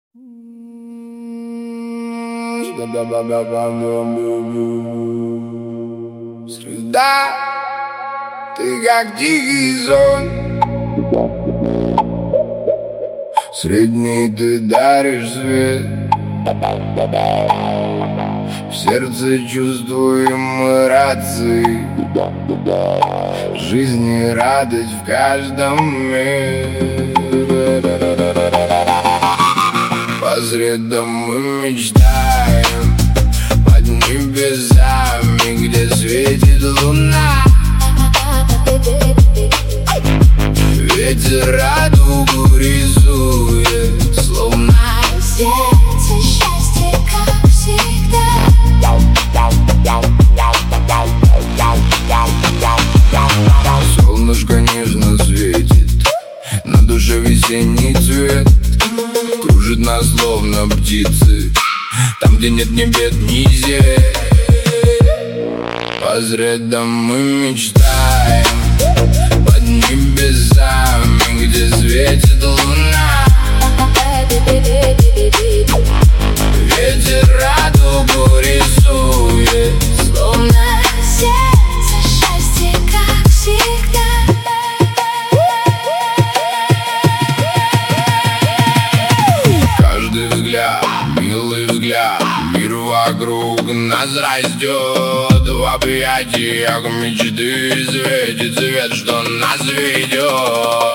Среда, ты как тихий сон. Средний ты даришь свет. В сердце чувствуем мы рации. Жизнь и радость в каждом мире. По средам мы мечтаем под небесами, где светит луна. Ветер радугу рисует, словно сердце счастье, как всегда. Солнышко нежно светит, на душе весенний цвет. Кружит нас словно птицы, там, где нет ни бед, ни зевет. По средам мы мечтаем под небесами, где светит луна. Ветер радугу рисует, Словно сердце счастье, как всегда. каждый взгляд, милый взгляд, мир вокруг нас растет. В объятиях мечты светит свет, что нас ведет.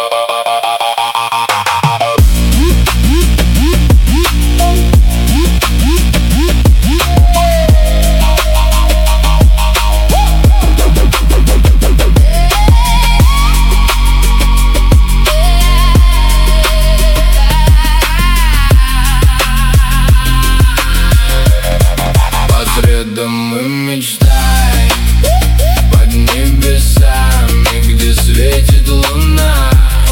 Мы мечтаем под небесами, где светит луна.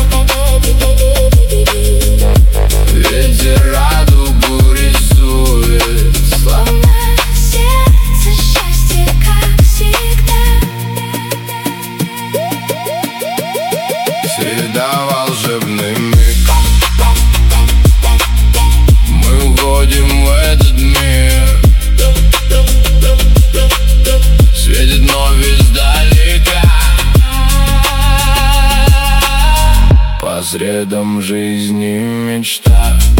Ветер радугу рисует, Словно сердце счастье, как всегда. среда волшебный миг. Мы уходим в этот мир. Светит вновь издалека. По средам жизни мечта.